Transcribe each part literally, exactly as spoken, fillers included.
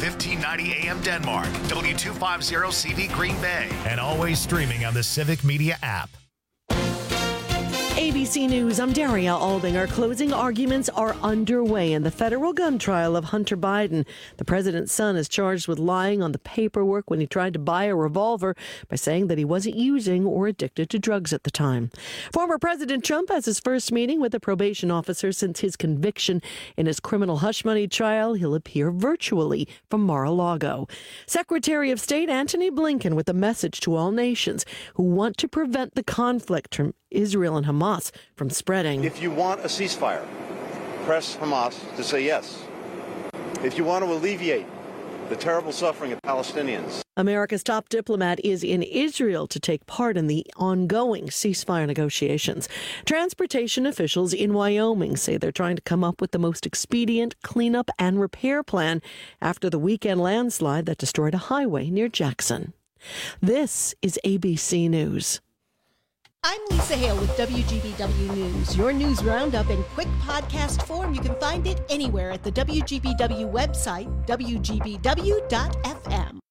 fifteen ninety A M Denmark, W two fifty C V Green Bay, and always streaming on the Civic Media app. A B C News, I'm Daria Aldinger. Closing arguments are underway in the federal gun trial of Hunter Biden. The president's son is charged with lying on the paperwork when he tried to buy a revolver by saying that he wasn't using or addicted to drugs at the time. Former President Trump has his first meeting with a probation officer since his conviction in his criminal hush money trial. He'll appear virtually from Mar-a-Lago. Secretary of State Antony Blinken with a message to all nations who want to prevent the conflict from Israel and Hamas from spreading. If you want a ceasefire, press Hamas to say yes. If you want to alleviate the terrible suffering of Palestinians. America's top diplomat is in Israel to take part in the ongoing ceasefire negotiations. Transportation officials in Wyoming say they're trying to come up with the most expedient cleanup and repair plan after the weekend landslide that destroyed a highway near Jackson. This is A B C News. I'm Lisa Hale with W G B W News. Your news roundup in quick podcast form. You can find it anywhere at the W G B W website, W G B W dot F M.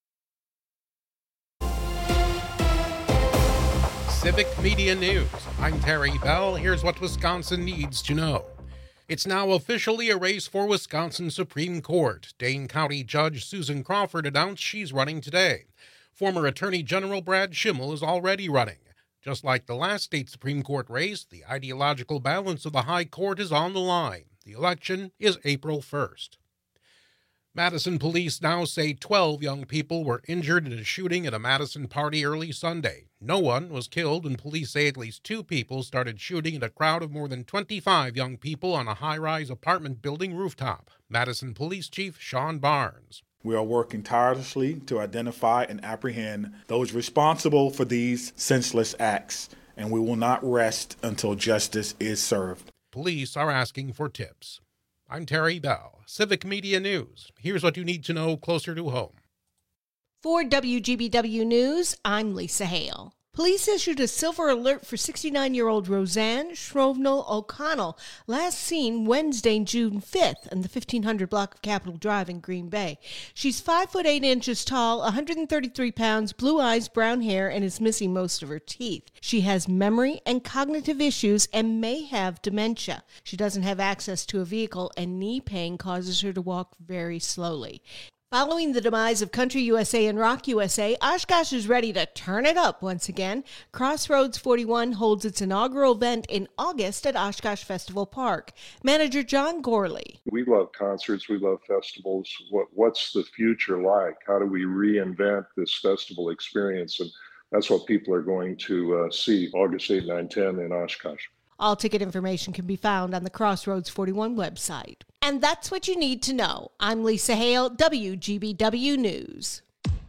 Civic Media News. I'm Terry Bell. Here's what Wisconsin needs to know. It's now officially a race for Wisconsin Supreme Court. Dane County Judge Susan Crawford announced she's running today. Former Attorney General Brad Schimmel is already running. Just like the last state Supreme Court race, the ideological balance of the High Court is on the line. The election is April first. Madison police now say twelve young people were injured in a shooting at a Madison party early Sunday. No one was killed, and police say at least two people started shooting at a crowd of more than twenty-five young people on a high-rise apartment building rooftop. Madison Police Chief Sean Barnes. We are working tirelessly to identify and apprehend those responsible for these senseless acts, and we will not rest until justice is served. Police are asking for tips. I'm Terry Bell, Civic Media News. Here's what you need to know closer to home. For W G B W News, I'm Lisa Hale. Police issued a silver alert for sixty-nine-year-old Roseanne Shrovenal O'Connell, last seen Wednesday, June fifth, in the fifteen hundred block of Capitol Drive in Green Bay. She's five foot eight inches tall, one hundred thirty-three pounds, blue eyes, brown hair, and is missing most of her teeth. She has memory and cognitive issues and may have dementia. She doesn't have access to a vehicle, and knee pain causes her to walk very slowly. Following the demise of Country U S A and Rock U S A, Oshkosh is ready to turn it up once again. Crossroads forty-one holds its inaugural event in August at Oshkosh Festival Park. Manager John Gorley. We love concerts. We love festivals. What, what's the future like? How do we reinvent this festival experience? And that's what people are going to uh, see August eighth, nine, ten in Oshkosh. All ticket information can be found on the Crossroads forty-one website. And that's what you need to know. I'm Lisa Hale, W G B W News.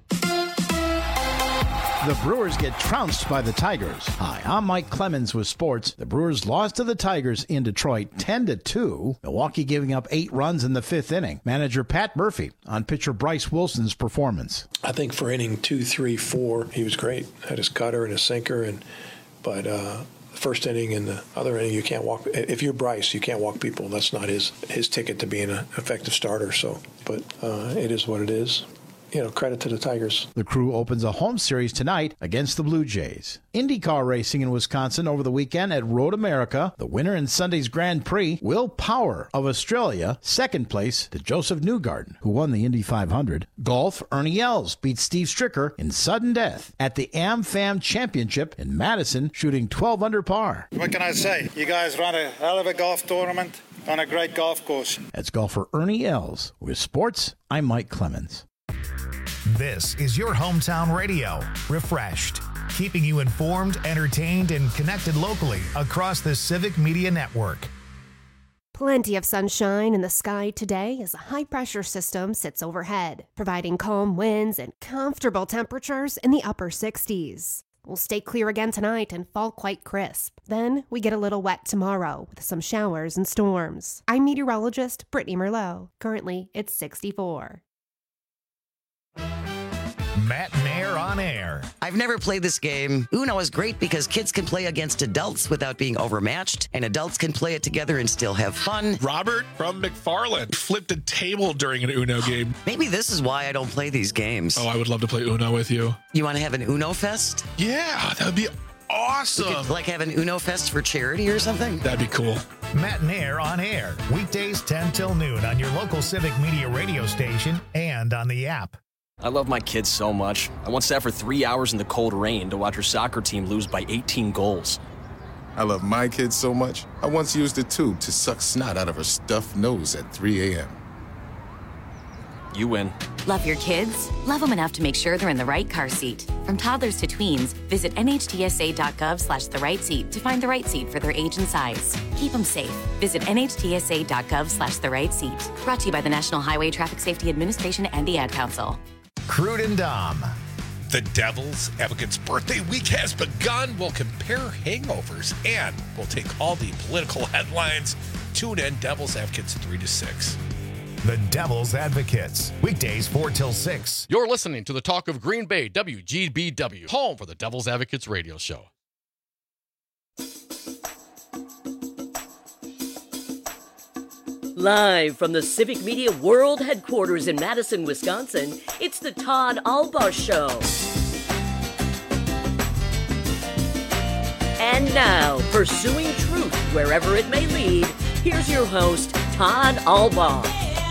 The Brewers get trounced by the Tigers. Hi, I'm Mike Clemens with sports. The Brewers lost to the Tigers in Detroit ten to two. Milwaukee giving up eight runs in the fifth inning. Manager Pat Murphy on pitcher Bryce Wilson's performance. I think for inning two, three, four, he was great. Had his cutter and his sinker, and but uh, the first inning and the other inning, you can't walk. If you're Bryce, you can't walk people. That's not his his ticket to being an effective starter. So, but uh, it is what it is. You know, credit to the Tigers. The Crew opens a home series tonight against the Blue Jays. IndyCar racing in Wisconsin over the weekend at Road America. The winner in Sunday's Grand Prix, Will Power of Australia, second place to Joseph Newgarden, who won the Indy five hundred. Golf, Ernie Els beat Steve Stricker in sudden death at the AmFam Championship in Madison, shooting twelve under par. What can I say? You guys run a hell of a golf tournament on a great golf course. That's golfer Ernie Els. With sports, I'm Mike Clemens. This is your hometown radio, Refreshed, keeping you informed, entertained, and connected locally across the Civic Media Network. Plenty of sunshine in the sky today as a high-pressure system sits overhead, providing calm winds and comfortable temperatures in the upper sixties. We'll stay clear again tonight and fall quite crisp. Then we get a little wet tomorrow with some showers and storms. I'm meteorologist Brittany Merlot. Currently, it's sixty-four. Matt Mann Nair on Air. I've never played this game. Uno is great because kids can play against adults without being overmatched, and adults can play it together and still have fun. Robert from McFarland flipped a table during an Uno game. Maybe this is why I don't play these games. Oh, I would love to play Uno with you. You want to have an Uno Fest? Yeah, that would be awesome. We could, like have an Uno Fest for charity or something? That'd be cool. Matt Nair on Air. Weekdays ten till noon on your local Civic Media radio station and on the app. I love my kids so much. I once sat for three hours in the cold rain to watch her soccer team lose by eighteen goals. I love my kids so much, I once used a tube to suck snot out of her stuffed nose at three a.m. You win. Love your kids? Love them enough to make sure they're in the right car seat. From toddlers to tweens, visit nhtsa.gov slash the right seat to find the right seat for their age and size. Keep them safe. Visit nhtsa.gov slash the right seat. Brought to you by the National Highway Traffic Safety Administration and the Ad Council. Crude and Dom. The Devil's Advocates birthday week has begun. We'll compare hangovers and we'll take all the political headlines. Tune in, Devil's Advocates three to six. The Devil's Advocates. Weekdays four till six. You're listening to the Talk of Green Bay, W G B W, home for the Devil's Advocates radio show. Live from the Civic Media World Headquarters in Madison, Wisconsin, it's the Todd Albaugh Show. And now, pursuing truth wherever it may lead, here's your host, Todd Albaugh.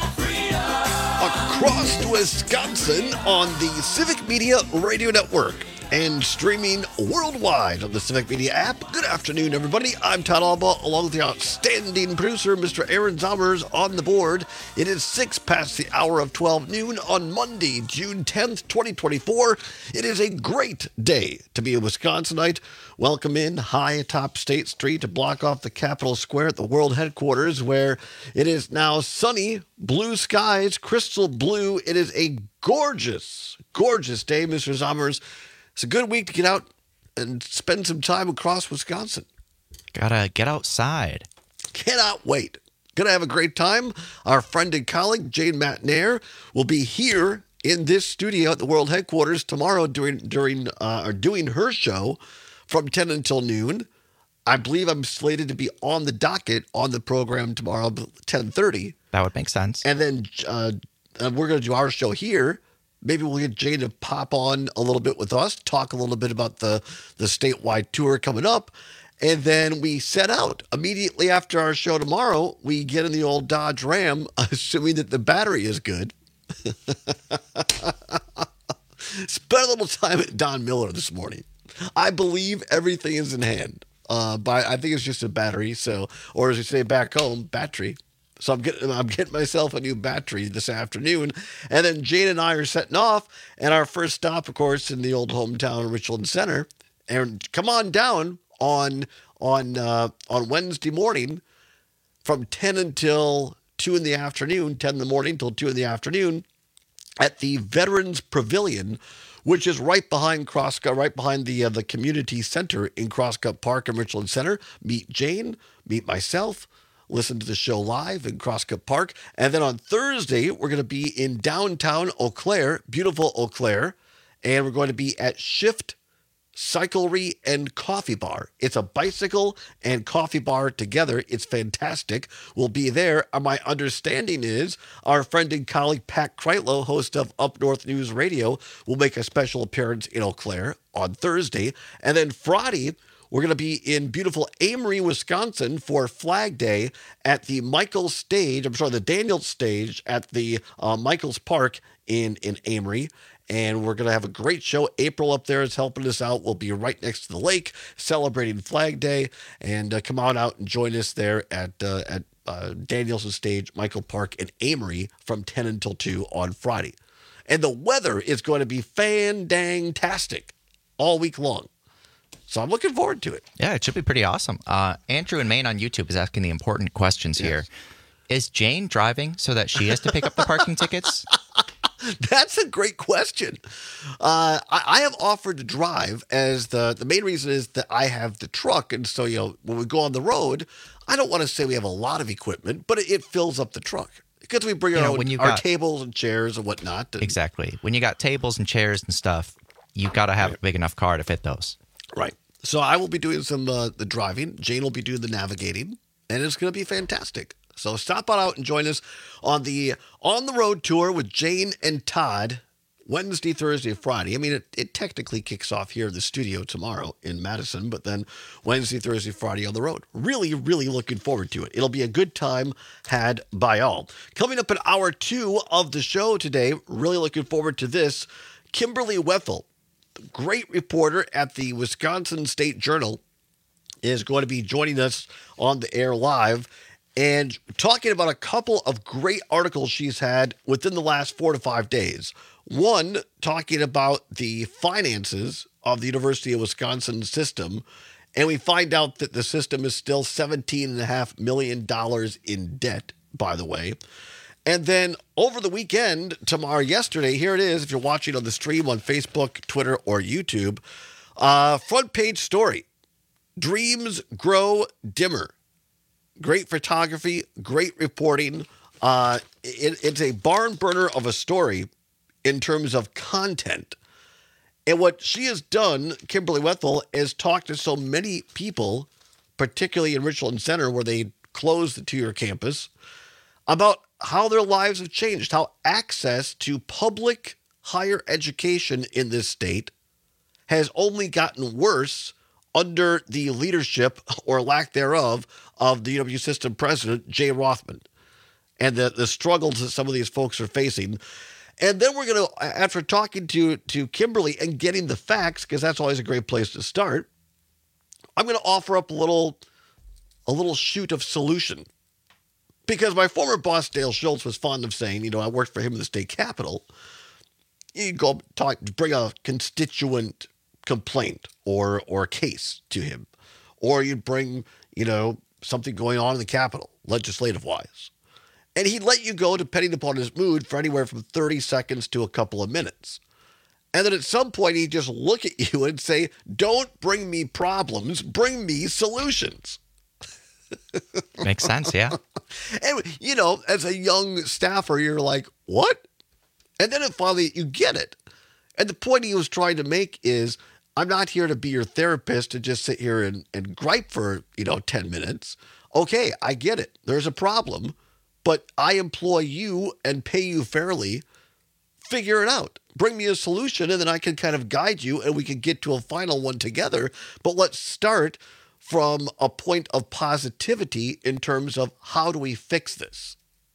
Across Wisconsin on the Civic Media Radio Network and streaming worldwide on the Civic Media app. Good afternoon, everybody. I'm Todd Albaugh, along with the outstanding producer, Mister Aaron Zommers, on the board. It is six past the hour of twelve noon on Monday, June tenth, twenty twenty-four. It is a great day to be a Wisconsinite. Welcome in high atop State Street to block off the Capitol Square at the World Headquarters, where it is now sunny, blue skies, crystal blue. It is a gorgeous, gorgeous day, Mister Zommers. It's a good week to get out and spend some time across Wisconsin. Gotta get outside. Cannot wait. Gonna have a great time. Our friend and colleague, Jane Matt Nair, will be here in this studio at the World Headquarters tomorrow during, during uh, or doing her show from ten until noon. I believe I'm slated to be on the docket on the program tomorrow, ten thirty. That would make sense. And then uh, we're going to do our show here. Maybe we'll get Jane to pop on a little bit with us, talk a little bit about the, the statewide tour coming up, and then we set out. Immediately after our show tomorrow, we get in the old Dodge Ram, assuming that the battery is good. Spent a little time at Don Miller this morning. I believe everything is in hand, uh, but I think it's just a battery, so, or as we say back home, battery. So I'm getting I'm getting myself a new battery this afternoon. And then Jane and I are setting off. And our first stop, of course, in the old hometown Richland Center. And come on down on on uh, on Wednesday morning from ten until two in the afternoon, ten in the morning till two in the afternoon at the Veterans Pavilion, which is right behind Crosscup, right behind the uh, the community center in Crosscup Park and Richland Center. Meet Jane, meet myself. Listen to the show live in Crosscup Park. And then on Thursday, we're going to be in downtown Eau Claire, beautiful Eau Claire. And we're going to be at Shift Cyclery and Coffee Bar. It's a bicycle and coffee bar together. It's fantastic. We'll be there. My understanding is our friend and colleague Pat Kreitlow, host of Up North News Radio, will make a special appearance in Eau Claire on Thursday. And then Friday, we're going to be in beautiful Amory, Wisconsin for Flag Day at the Michaels Stage. I'm sorry, the Daniels Stage at the uh, Michaels Park in, in Amory. And we're going to have a great show. April up there is helping us out. We'll be right next to the lake celebrating Flag Day. And uh, come on out and join us there at uh, at uh, Daniels Stage, Michael Park in Amory from ten until two on Friday. And the weather is going to be fan-dang-tastic all week long. So I'm looking forward to it. Yeah, it should be pretty awesome. Uh, Andrew in Maine on YouTube is asking the important questions yes. here. Is Jane driving so that she has to pick up the parking tickets? That's a great question. Uh, I, I have offered to drive, as the, the main reason is that I have the truck. And so, you know, when we go on the road, I don't want to say we have a lot of equipment, but it, it fills up the truck. Because we bring you our, know, own, our got, tables and chairs and whatnot. And, exactly. When you got tables and chairs and stuff, you got to have a big enough car to fit those. Right. So I will be doing some uh, the driving. Jane will be doing the navigating, and it's going to be fantastic. So stop on out and join us on the On the Road tour with Jane and Todd Wednesday, Thursday, Friday. I mean, it, it technically kicks off here in the studio tomorrow in Madison, but then Wednesday, Thursday, Friday on the road. Really, really looking forward to it. It'll be a good time had by all. Coming up in hour two of the show today, really looking forward to this, Kimberly Wethel, great reporter at the Wisconsin State Journal, is going to be joining us on the air live and talking about a couple of great articles she's had within the last four to five days. One, talking about the finances of the University of Wisconsin system, and we find out that the system is still seventeen point five million dollars in debt, by the way. And then over the weekend, tomorrow, yesterday, here it is, if you're watching on the stream on Facebook, Twitter, or YouTube, uh, front page story, Dreams Grow Dimmer. Great photography, great reporting. Uh, it, it's a barn burner of a story in terms of content. And what she has done, Kimberly Wethel, is talk to so many people, particularly in Richland Center, where they closed the two-year campus, about how their lives have changed, how access to public higher education in this state has only gotten worse under the leadership, or lack thereof, of the U W system president, Jay Rothman, and the, the struggles that some of these folks are facing. And then we're going to, after talking to, to Kimberly and getting the facts, because that's always a great place to start, I'm going to offer up a little, a little shoot of solution. Because my former boss, Dale Schultz, was fond of saying, you know, I worked for him in the state capitol. You go talk, bring a constituent complaint or or case to him, or you'd bring, you know, something going on in the Capitol, legislative-wise. And he'd let you go, depending upon his mood, for anywhere from thirty seconds to a couple of minutes. And then at some point, he'd just look at you and say, don't bring me problems, bring me solutions. Makes sense, yeah. And, you know, as a young staffer, you're like, what? And then it finally, you get it. And the point he was trying to make is, I'm not here to be your therapist to just sit here and, and gripe for, you know, ten minutes. Okay, I get it. There's a problem, but I employ you and pay you fairly. Figure it out. Bring me a solution, and then I can kind of guide you, and we can get to a final one together. But let's start from a point of positivity in terms of how do we fix this?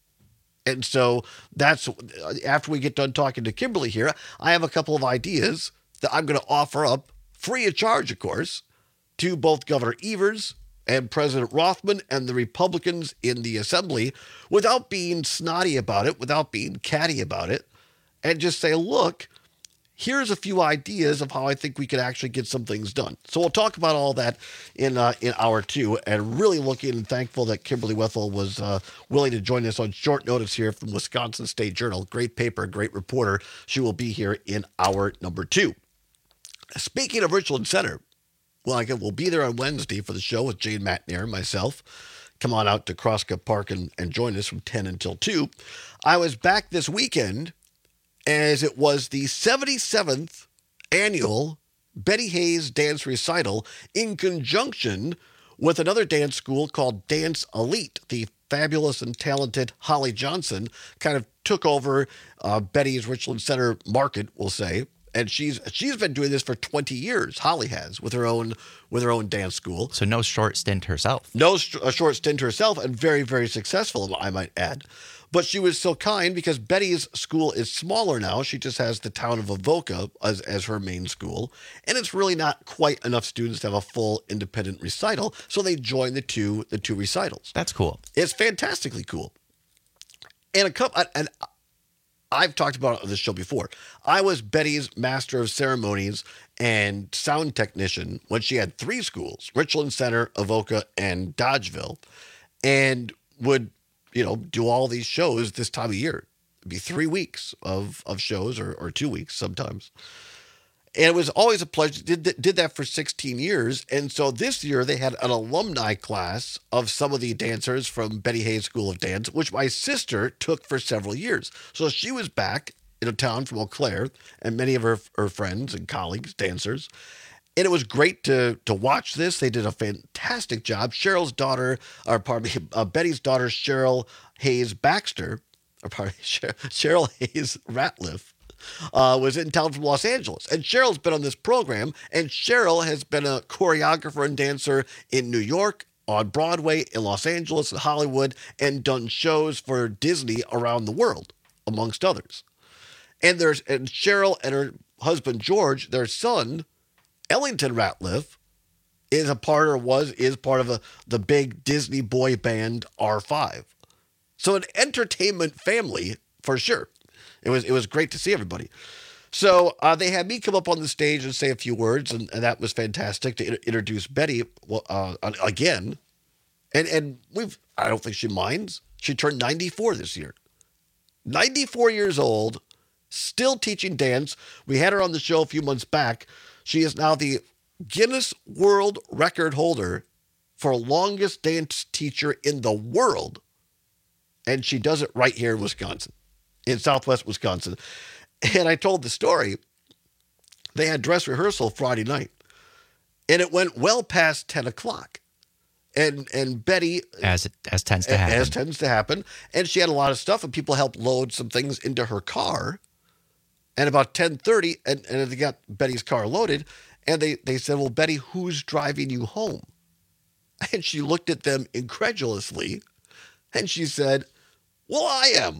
And so that's, after we get done talking to Kimberly here, I have a couple of ideas that I'm going to offer up, free of charge, of course, to both Governor Evers and President Rothman and the Republicans in the Assembly, without being snotty about it, without being catty about it, and just say, look, here's a few ideas of how I think we could actually get some things done. So we'll talk about all that in uh, in hour two, and really looking and thankful that Kimberly Wethel was uh, willing to join us on short notice here from Wisconsin State Journal. Great paper, great reporter. She will be here in hour number two. Speaking of Richland Center, well, again, we'll be there on Wednesday for the show with Jane McNair and myself. Come on out to Crosscup Park and, and join us from ten until two. I was back this weekend as it was the seventy-seventh annual Betty Hayes Dance Recital in conjunction with another dance school called Dance Elite. The fabulous and talented Holly Johnson kind of took over uh, Betty's Richland Center market, we'll say. And she's she's been doing this for twenty years. Holly has, with her own with her own dance school. So no short stint herself. No a short stint herself, and very, very successful, I might add. But she was so kind because Betty's school is smaller now. She just has the town of Avoca as, as her main school. And it's really not quite enough students to have a full independent recital. So they join the two the two recitals. That's cool. It's fantastically cool. And a couple and I've talked about it on this show before. I was Betty's master of ceremonies and sound technician when she had three schools, Richland Center, Avoca, and Dodgeville, and would, you know, do all these shows this time of year. It'd be three weeks of, of shows or, or two weeks sometimes. And it was always a pleasure. Did, did that for sixteen years. And so this year they had an alumni class of some of the dancers from Betty Hayes School of Dance, which my sister took for several years. So she was back into town from Eau Claire, and many of her, her friends and colleagues, dancers. And it was great to to watch this. They did a fantastic job. Cheryl's daughter, or pardon me, uh, Betty's daughter, Cheryl Hayes Baxter, or pardon me, Cheryl Hayes Ratliff, uh, was in town from Los Angeles. And Cheryl's been on this program, and Cheryl has been a choreographer and dancer in New York, on Broadway, in Los Angeles, and Hollywood, and done shows for Disney around the world, amongst others. And there's and Cheryl and her husband George, their son, Ellington Ratliff, is a part or was is part of a, the big Disney boy band R five. So an entertainment family for sure. It was it was great to see everybody. So uh, they had me come up on the stage and say a few words, and, and that was fantastic to in- introduce Betty uh, again. And and we've I don't think she minds. She turned ninety-four this year. ninety-four years old, still teaching dance. We had her on the show a few months back. She is now the Guinness World Record holder for longest dance teacher in the world. And she does it right here in Wisconsin, in Southwest Wisconsin. And I told the story. They had dress rehearsal Friday night, and it went well past ten o'clock. And and Betty, as it as tends to happen, as tends to happen, and she had a lot of stuff, and people helped load some things into her car. And about ten thirty, and, and they got Betty's car loaded, and they, they said, well, Betty, who's driving you home? And she looked at them incredulously, and she said, well, I am.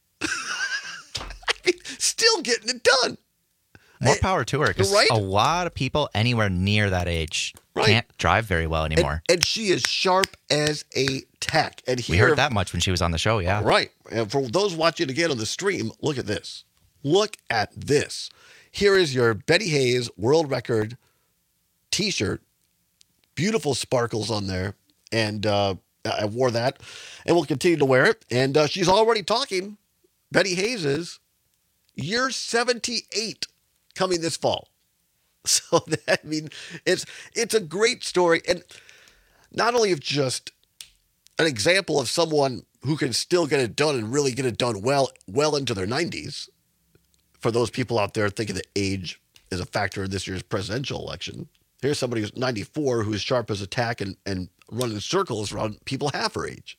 Still getting it done. More power to her, because right? a lot of people anywhere near that age Right. can't drive very well anymore. And, and she is sharp as a tack. And we here, heard that much when she was on the show, yeah. Right. And for those watching again on the stream, look at this. Look at this. Here is your Betty Hayes world record t-shirt. Beautiful sparkles on there. And uh, I wore that and will continue to wear it. And uh, she's already talking. Betty Hayes is. You're seventy-eight coming this fall. So, that, I mean, it's it's a great story. And not only of just an example of someone who can still get it done and really get it done well, well into their nineties. For those people out there thinking that age is a factor in this year's presidential election, here's somebody who's ninety-four who's sharp as a tack and, and running circles around people half her age.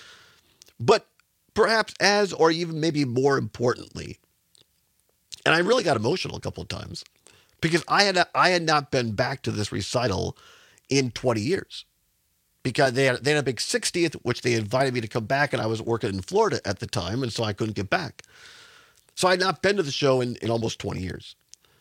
But perhaps as, or even maybe more importantly, and I really got emotional a couple of times because I had I had not been back to this recital in twenty years because they had, they had a big sixtieth, which they invited me to come back, and I was working in Florida at the time, and so I couldn't get back. So I had not been to the show in, in almost twenty years.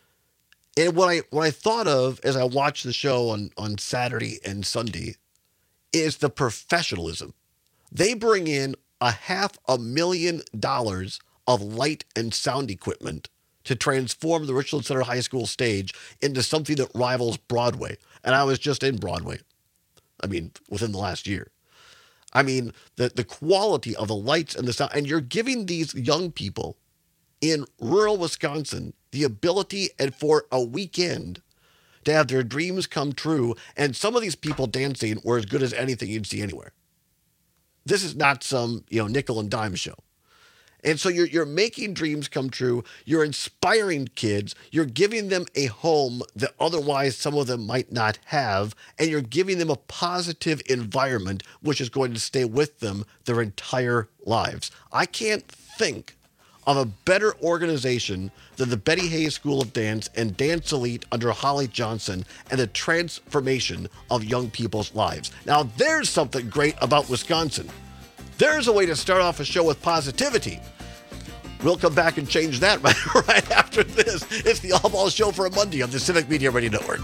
And what I what I thought of as I watched the show on, on Saturday and Sunday is the professionalism. They bring in a half a million dollars of light and sound equipment to transform the Richland Center High School stage into something that rivals Broadway. And I was just in Broadway. I mean, within the last year. I mean, the, the quality of the lights and the sound. And you're giving these young people in rural Wisconsin the ability and for a weekend to have their dreams come true. And some of these people dancing were as good as anything you'd see anywhere. This is not some, you know, nickel and dime show. And so you're you're making dreams come true. You're inspiring kids. You're giving them a home that otherwise some of them might not have. And you're giving them a positive environment, which is going to stay with them their entire lives. I can't think of a better organization than the Betty Hayes School of Dance and Dance Elite under Holly Johnson and the transformation of young people's lives. Now, there's something great about Wisconsin. There's a way to start off a show with positivity. We'll come back and change that right, right after this. It's the All Ball Show for a Monday on the Civic Media Radio Network.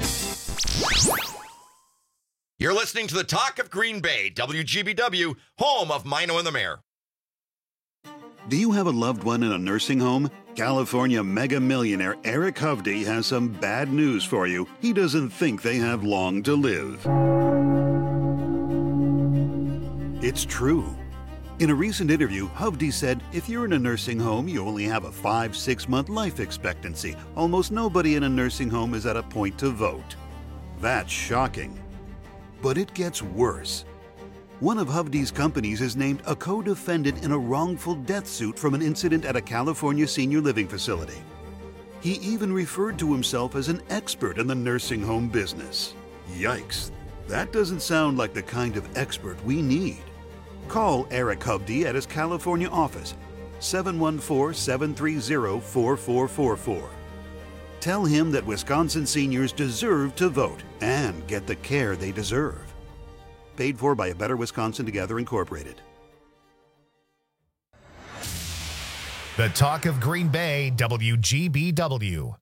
You're listening to the Talk of Green Bay, W G B W, home of Mino and the Mayor. Do you have a loved one in a nursing home? California mega millionaire Eric Hovde has some bad news for you. He doesn't think they have long to live. It's true. In a recent interview, Hovde said, if you're in a nursing home, you only have a five, six month life expectancy. Almost nobody in a nursing home is at a point to vote. That's shocking. But it gets worse. One of Hovde's companies is named a co-defendant in a wrongful death suit from an incident at a California senior living facility. He even referred to himself as an expert in the nursing home business. Yikes, that doesn't sound like the kind of expert we need. Call Eric Hovde at his California office, seven one four, seven three zero, four four four four. Tell him that Wisconsin seniors deserve to vote and get the care they deserve. Paid for by A Better Wisconsin Together Incorporated. The Talk of Green Bay, W G B W.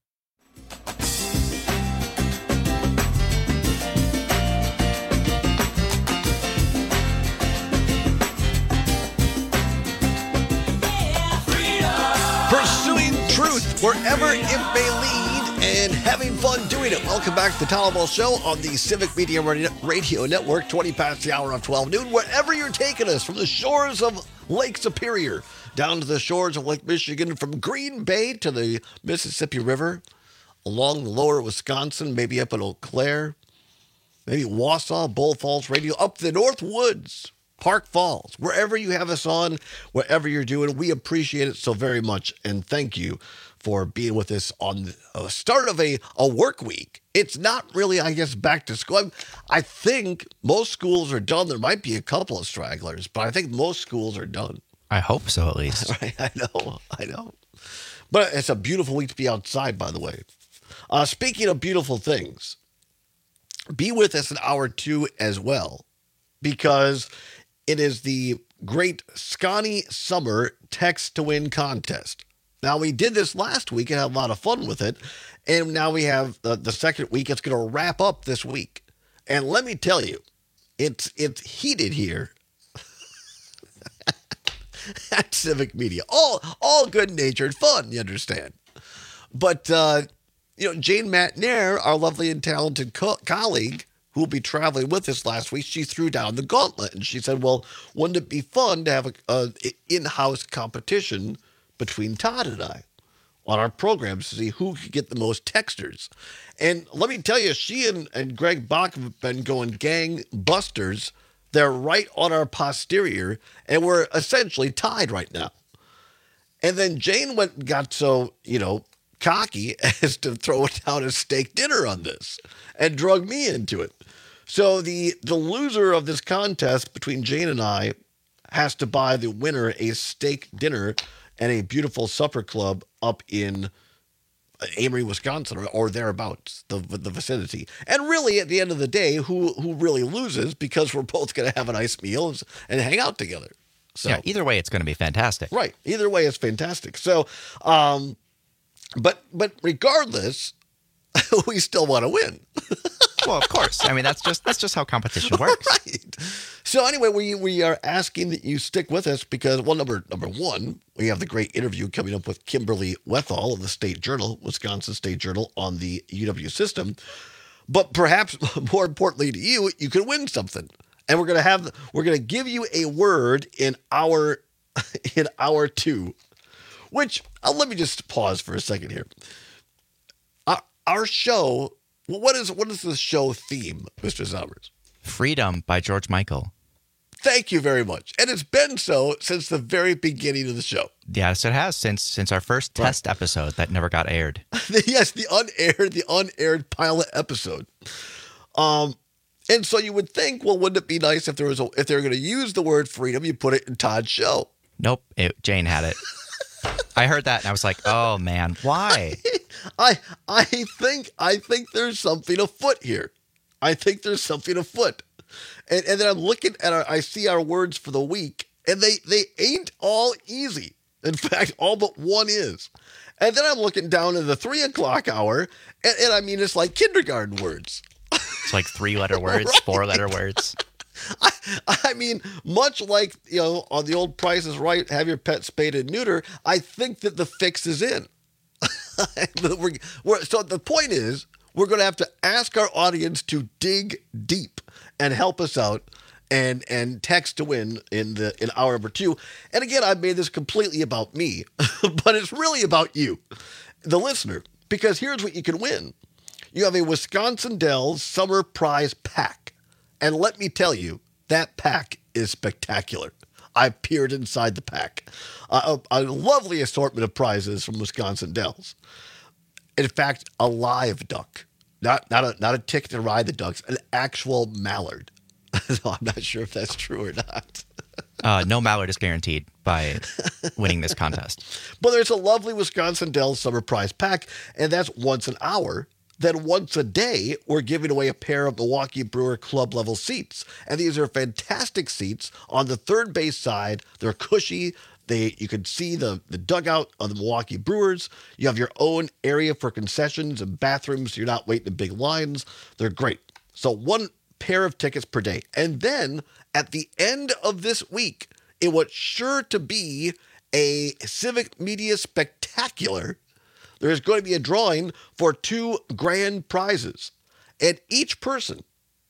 Pursuing truth wherever it may lead and having fun doing it. Welcome back to the Tom Ball Show on the Civic Media Radio Network, twenty past the hour of twelve noon. Wherever you're taking us, from the shores of Lake Superior down to the shores of Lake Michigan, from Green Bay to the Mississippi River, along the lower Wisconsin, maybe up in Eau Claire, maybe Wausau, Bull Falls Radio, up the North Woods, Park Falls, wherever you have us on, wherever you're doing, we appreciate it so very much. And thank you for being with us on the start of a, a work week. It's not really, I guess, back to school. I'm, I think most schools are done. There might be a couple of stragglers, but I think most schools are done. I hope so, at least. Right, I know, I know. But it's a beautiful week to be outside, by the way. Uh, speaking of beautiful things, be with us in hour two as well, because it is the great Scotty Summer Text to Win contest. Now, we did this last week and had a lot of fun with it, and now we have the, the second week. It's going to wrap up this week. And let me tell you, it's it's heated here at Civic Media. All all good-natured fun, you understand. But, uh, you know, Jane Matnair, our lovely and talented co- colleague, who will be traveling with us last week, she threw down the gauntlet. And she said, well, wouldn't it be fun to have a, a in-house competition between Todd and I on our programs to see who could get the most texters? And let me tell you, she and, and Greg Bach have been going gangbusters. They're right on our posterior, and we're essentially tied right now. And then Jane went and got so, you know, cocky as to throw down a steak dinner on this and drug me into it. So the, the loser of this contest between Jane and I has to buy the winner a steak dinner and a beautiful supper club up in Amory, Wisconsin, or, or thereabouts, the the vicinity. And really, at the end of the day, who who really loses, because we're both going to have a nice meal and hang out together. So yeah, either way, it's going to be fantastic. Right. Either way, it's fantastic. So, um, but but regardless, we still want to win. Well, of course. I mean, that's just that's just how competition works. Right. So anyway, we we are asking that you stick with us because, well, number number one, we have the great interview coming up with Kimberly Wethall of the State Journal, Wisconsin State Journal, on the U W system. But perhaps more importantly to you, you can win something, and we're gonna have we're gonna give you a word in our in hour two, which uh, let me just pause for a second here. Our, our show. Well, what is what is the show theme, Mister Somers? Freedom by George Michael. Thank you very much. And it's been so since the very beginning of the show. Yes, it has, since since our first test right. episode that never got aired. Yes, the unaired, the unaired pilot episode. Um, and so you would think, well, wouldn't it be nice if there was a, if they were going to use the word freedom, you put it in Todd's show? Nope, it, Jane had it. I heard that and I was like, oh man, why? I I think I think there's something afoot here. I think there's something afoot. And and then I'm looking at our I see our words for the week, and they, they ain't all easy. In fact, all but one is. And then I'm looking down at the three o'clock hour, and, and I mean it's like kindergarten words. It's like three letter words, right. four letter words. I, I mean, much like, you know, on the old Price is Right, have your pet spayed and neuter, I think that the fix is in. we're, we're, so the point is, we're going to have to ask our audience to dig deep and help us out and and text to win in the in hour number two. And again, I've made this completely about me, but it's really about you, the listener, because here's what you can win. You have a Wisconsin Dells Summer Prize Pack. And let me tell you, that pack is spectacular. I peered inside the pack. Uh, a, a lovely assortment of prizes from Wisconsin Dells. In fact, a live duck. Not not a not a ticket to ride the ducks, an actual mallard. So I'm not sure if that's true or not. uh, no mallard is guaranteed by winning this contest. But there's a lovely Wisconsin Dells summer prize pack, and that's once an hour. Then once a day, we're giving away a pair of Milwaukee Brewer club level seats. And these are fantastic seats on the third base side. They're cushy. They you can see the, the dugout of the Milwaukee Brewers. You have your own area for concessions and bathrooms, so you're not waiting in big lines. They're great. So one pair of tickets per day. And then at the end of this week, it was sure to be a Civic Media Spectacular. There's going to be a drawing for two grand prizes. And each person,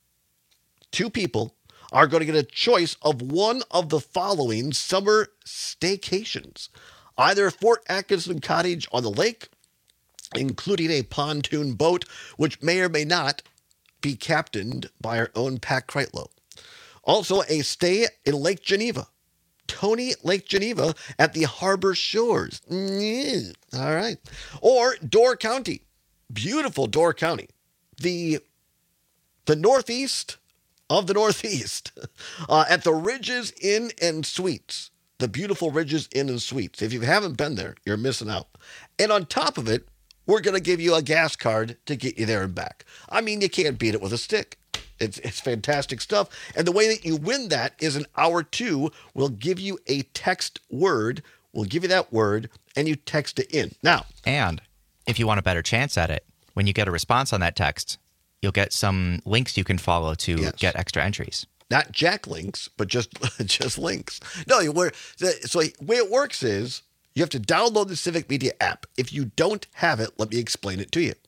two people, are going to get a choice of one of the following summer staycations. Either Fort Atkinson Cottage on the lake, including a pontoon boat, which may or may not be captained by our own Pat Kreitlow. Also, a stay in Lake Geneva. Tony Lake Geneva at the Harbor Shores. Mm, all right. Or Door County. Beautiful Door County. The, the northeast of the Northeast, uh, at the Ridges Inn and Suites, the beautiful Ridges Inn and Suites. If you haven't been there, you're missing out. And on top of it, we're going to give you a gas card to get you there and back. I mean, you can't beat it with a stick. It's it's fantastic stuff. And the way that you win that is in hour two, we'll give you a text word. We'll give you that word, and you text it in. Now, and if you want a better chance at it, when you get a response on that text, you'll get some links you can follow to yes. get extra entries. Not jack links, but just just links. No, you were so the way it works is you have to download the Civic Media app. If you don't have it, let me explain it to you.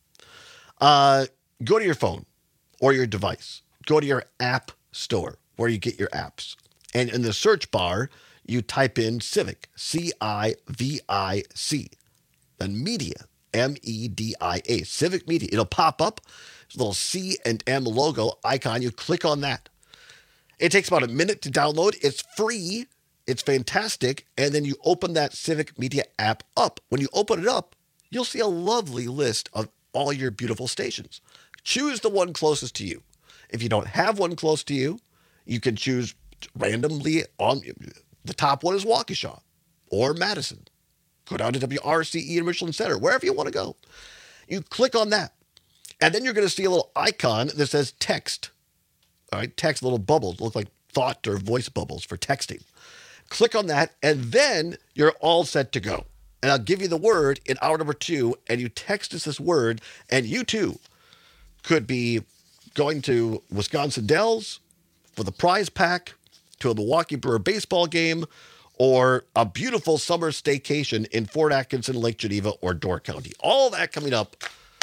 Uh, go to your phone or your device. Go to your app store where you get your apps. And in the search bar, you type in Civic, C I V I C. Then Media, M E D I A, Civic Media. It'll pop up. There's a little C and M logo icon. You click on that. It takes about a minute to download. It's free. It's fantastic. And then you open that Civic Media app up. When you open it up, you'll see a lovely list of all your beautiful stations. Choose the one closest to you. If you don't have one close to you, you can choose randomly. On the top one is Waukesha or Madison. Go down to W R C E in Richland Center, wherever you want to go. You click on that. And then you're going to see a little icon that says text. All right, text, little bubbles, look like thought or voice bubbles for texting. Click on that, and then you're all set to go. And I'll give you the word in hour number two, and you text us this word, and you too could be going to Wisconsin Dells for the prize pack, to a Milwaukee Brewer baseball game, or a beautiful summer staycation in Fort Atkinson, Lake Geneva, or Door County. All that coming up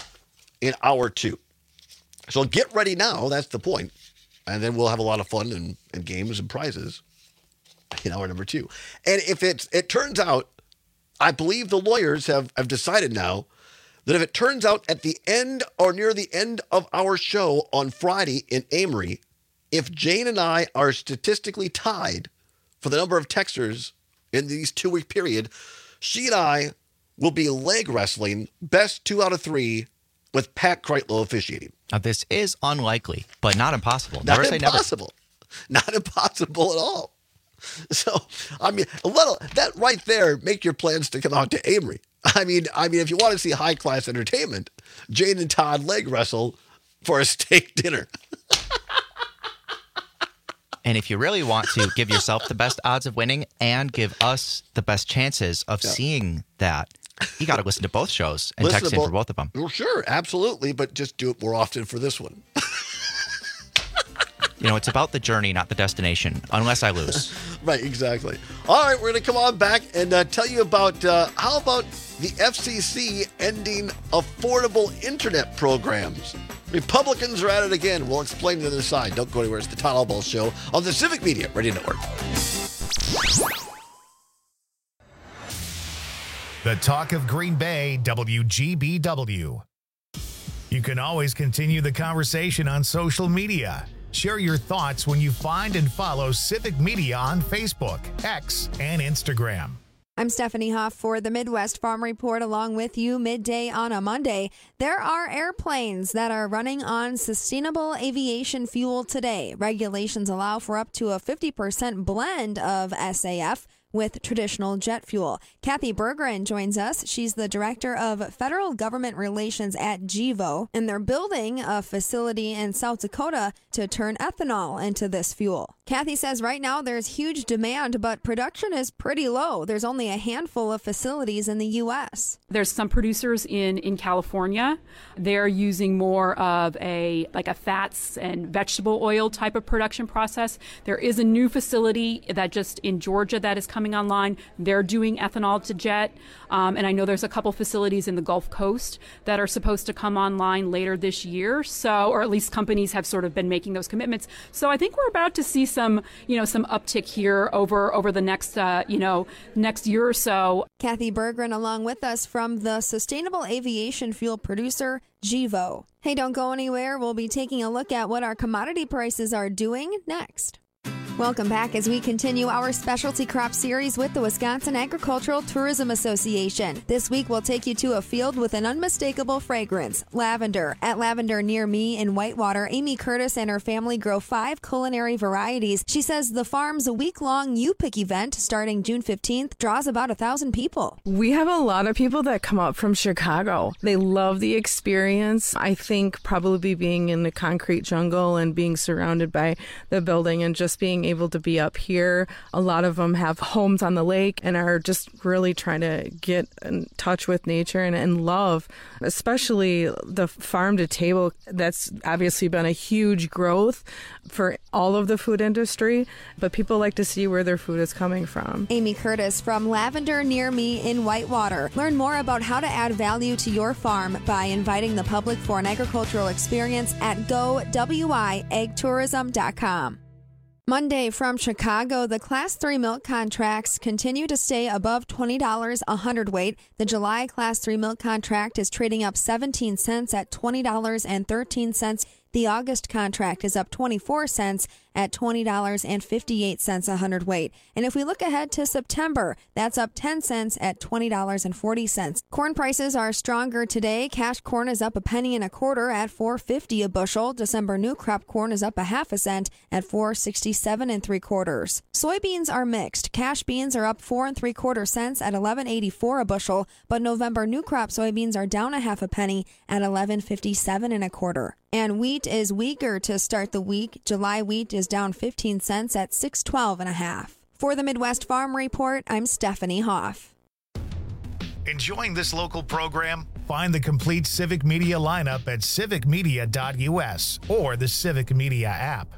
in hour two. So get ready now. That's the point. And then we'll have a lot of fun and, and games and prizes in hour number two. And if it's, it turns out, I believe the lawyers have, have decided now that if it turns out at the end or near the end of our show on Friday in Amory, if Jane and I are statistically tied for the number of texters in these two-week period, she and I will be leg wrestling best two out of three with Pat Kreitlow officiating. Now, this is unlikely, but not impossible. Not never impossible. Say never. Not impossible at all. So, I mean, a little, that right there, make your plans to come out to Amory. I mean, I mean, if you want to see high-class entertainment, Jane and Todd leg wrestle for a steak dinner. And if you really want to give yourself the best odds of winning and give us the best chances of yeah. seeing that, you got to listen to both shows and listen text in both, for both of them. Well, sure, absolutely, but just do it more often for this one. You know, it's about the journey, not the destination, unless I lose. Right, exactly. All right, we're going to come on back and uh, tell you about, uh, how about the F C C ending affordable internet programs? Republicans are at it again. We'll explain the other side. Don't go anywhere. It's the Todd Albaugh Show on the Civic Media Radio Network. The talk of Green Bay, W G B W. You can always continue the conversation on social media. Share your thoughts when you find and follow Civic Media on Facebook, X, and Instagram. I'm Stephanie Hoff for the Midwest Farm Report along with you midday on a Monday. There are airplanes that are running on sustainable aviation fuel today. Regulations allow for up to a fifty percent blend of S A F with traditional jet fuel. Kathy Berggren joins us. She's the Director of Federal Government Relations at Gevo, and they're building a facility in South Dakota to turn ethanol into this fuel. Kathy says right now there's huge demand, but production is pretty low. There's only a handful of facilities in the U S. There's some producers in, in California. They're using more of a like a fats and vegetable oil type of production process. There is a new facility that just in Georgia that is coming online. They're doing ethanol to jet. Um, and I know there's a couple facilities in the Gulf Coast that are supposed to come online later this year. So, or at least companies have sort of been making those commitments. So I think we're about to see some, you know, some uptick here over, over the next, uh, you know, next year or so. Kathy Berggren along with us from the Sustainable Aviation Fuel producer, Gevo. Hey, don't go anywhere. We'll be taking a look at what our commodity prices are doing next. Welcome back as we continue our specialty crop series with the Wisconsin Agricultural Tourism Association. This week, we'll take you to a field with an unmistakable fragrance, lavender. At Lavender Near Me in Whitewater, Amy Curtis and her family grow five culinary varieties. She says the farm's week-long U-Pick event starting June fifteenth draws about a thousand people. We have a lot of people that come up from Chicago. They love the experience. I think probably being in the concrete jungle and being surrounded by the building and just being able to be up here. A lot of them have homes on the lake and are just really trying to get in touch with nature and, and love, especially the farm to table. That's obviously been a huge growth for all of the food industry, but people like to see where their food is coming from. Amy Curtis from Lavender Near Me in Whitewater. Learn more about how to add value to your farm by inviting the public for an agricultural experience at go w i ag tourism dot com. Monday from Chicago, the Class three milk contracts continue to stay above twenty dollars a hundredweight. The July Class three milk contract is trading up seventeen cents at twenty dollars and thirteen cents. The August contract is up twenty-four cents at twenty dollars and fifty-eight cents a hundredweight. And if we look ahead to September, that's up ten cents at twenty dollars and forty cents. Corn prices are stronger today. Cash corn is up a penny and a quarter at four fifty a bushel. December new crop corn is up a half a cent at four sixty-seven and three quarters. Soybeans are mixed. Cash beans are up four and three quarter cents at eleven eighty-four a bushel, but November new crop soybeans are down a half a penny at eleven fifty-seven and a quarter. And wheat is weaker to start the week. July wheat is down fifteen cents at six twelve and a half. For the Midwest Farm Report, I'm Stephanie Hoff. Enjoying this local program? Find the complete Civic Media lineup at civic media dot u s or the Civic Media app.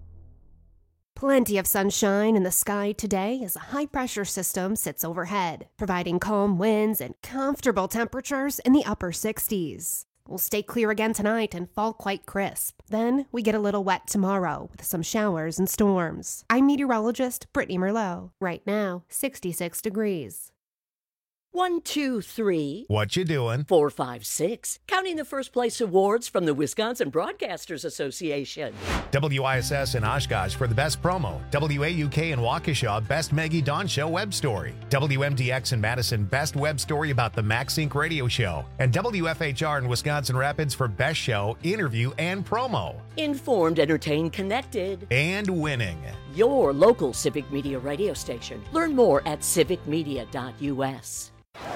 Plenty of sunshine in the sky today as a high-pressure system sits overhead, providing calm winds and comfortable temperatures in the upper sixties. We'll stay clear again tonight and fall quite crisp. Then we get a little wet tomorrow with some showers and storms. I'm meteorologist Brittany Merlot. Right now, sixty-six degrees. One, two, three. What you doing? Four, five, six. Counting the first place awards from the Wisconsin Broadcasters Association. W I S S in Oshkosh for the best promo. W A U K in Waukesha, best Maggie Dawn Show web story. W M D X in Madison, best web story about the MaxSync radio show. And W F H R in Wisconsin Rapids for best show, interview, and promo. Informed, entertained, connected. And winning. Your local Civic Media radio station. Learn more at civic media dot u s.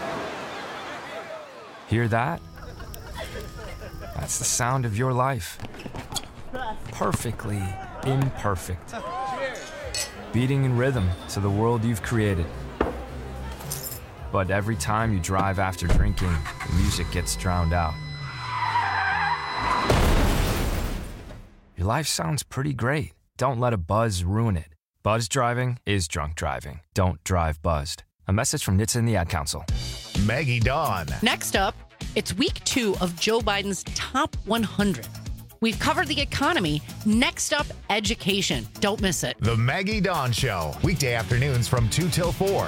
Hear that? That's the sound of your life. Perfectly imperfect. Beating in rhythm to the world you've created. But every time you drive after drinking, the music gets drowned out. Your life sounds pretty great. Don't let a buzz ruin it. Buzz driving is drunk driving. Don't drive buzzed. A message from N H T S A and the Ad Council. Maggie Dawn. Next up, it's week two of Joe Biden's top one hundred. We've covered the economy. Next up, education. Don't miss it. The Maggie Dawn Show. Weekday afternoons from two till four.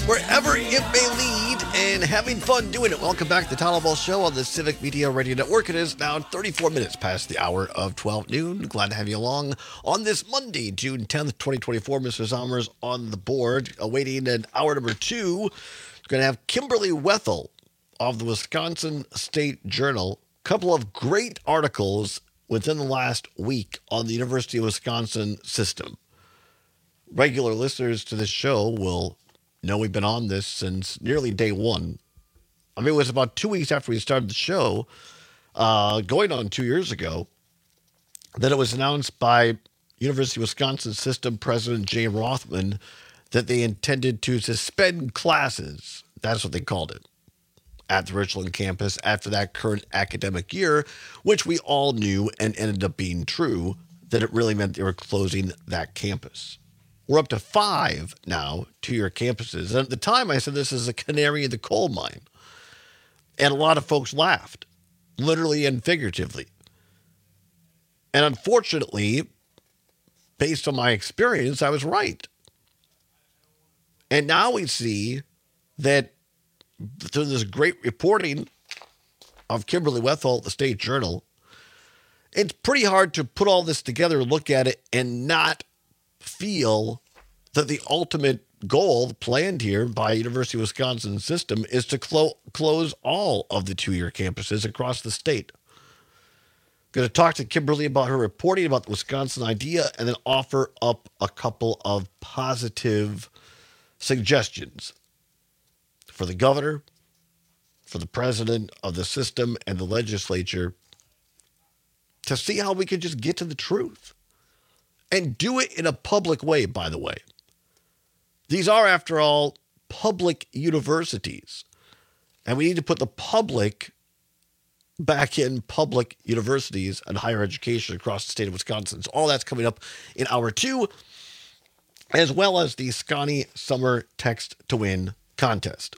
wherever it may lead, and having fun doing it. Welcome back to the Tyler Ball Show on the Civic Media Radio Network. It is now thirty-four minutes past the hour of twelve noon. Glad to have you along on this Monday, June tenth, twenty twenty-four. Mister Zommers on the board, awaiting an hour number two. We're going to have Kimberly Wethel of the Wisconsin State Journal. A couple of great articles within the last week on the University of Wisconsin system. Regular listeners to this show will know we've been on this since nearly day one. I mean, it was about two weeks after we started the show, uh, going on two years ago, that it was announced by University of Wisconsin System President Jay Rothman that they intended to suspend classes. That's what they called it, at the Richland campus after that current academic year, which we all knew and ended up being true, that it really meant they were closing that campus. We're up to five now two-year campuses. And at the time, I said this is a canary in the coal mine. And a lot of folks laughed, literally and figuratively. And unfortunately, based on my experience, I was right. And now we see that through this great reporting of Kimberly Wethel at the State Journal, it's pretty hard to put all this together, look at it, and not feel that the ultimate goal planned here by University of Wisconsin system is to clo- close all of the two-year campuses across the state. I'm going to talk to Kimberly about her reporting about the Wisconsin idea and then offer up a couple of positive suggestions for the governor, for the president of the system and the legislature to see how we can just get to the truth. And do it in a public way, by the way. These are, after all, public universities. And we need to put the public back in public universities and higher education across the state of Wisconsin. So all that's coming up in hour two, as well as the Scotty Summer Text to Win contest.